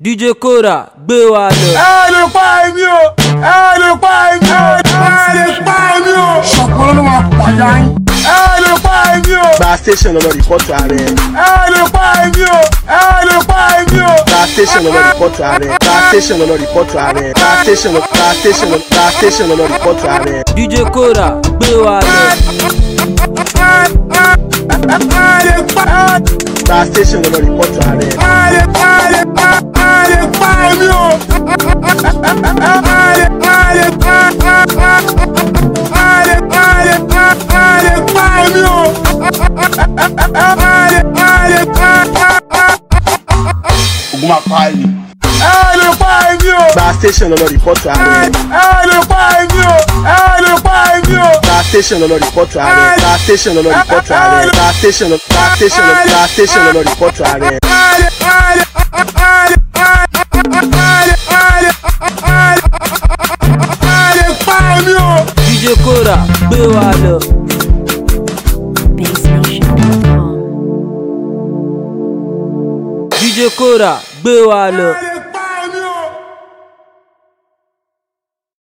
DJ Kora gbé wa lọ. ẹ lè pa èmi o, ẹ lè pa èmi o, ẹ lè pa èmi o. ṣọ̀pọ̀lọ́ ló máa pàyà yín. ẹ lè pa èmi o. Gba station lọ́lọ́ rìpọ́tù ààrẹ. ẹ lè pa èmi o, ẹ lè pa èmi o. Gba station lọ́lọ́ rìpọ́tù ààrẹ. Gba station lọ́lọ́ rìpọ́tù ààrẹ. Gba station lọ́lọ́ rìpọ́tù ààrẹ. DJ Kora gbé wa lọ. Gba station lọ́lọ́ rìpọ́tù ààrẹ. Ogun máa pa ẹni. ẹ lè pa èmi o. Gba station lọ́lọ́ rìpọ́tù ààrẹ. ẹ lè pa èmi o, ẹ lè pa èmi o. Gba station lọ́lọ́ rìpọ́tù ààrẹ. Gba station lọ́lọ́ rìpọ́tù ààrẹ. Gba station lọ́lọ́ rìpọ́tù ààrẹ. DJ Kora gbé wa lọ. BassNation.com. DJ Kora gbé wa lọ.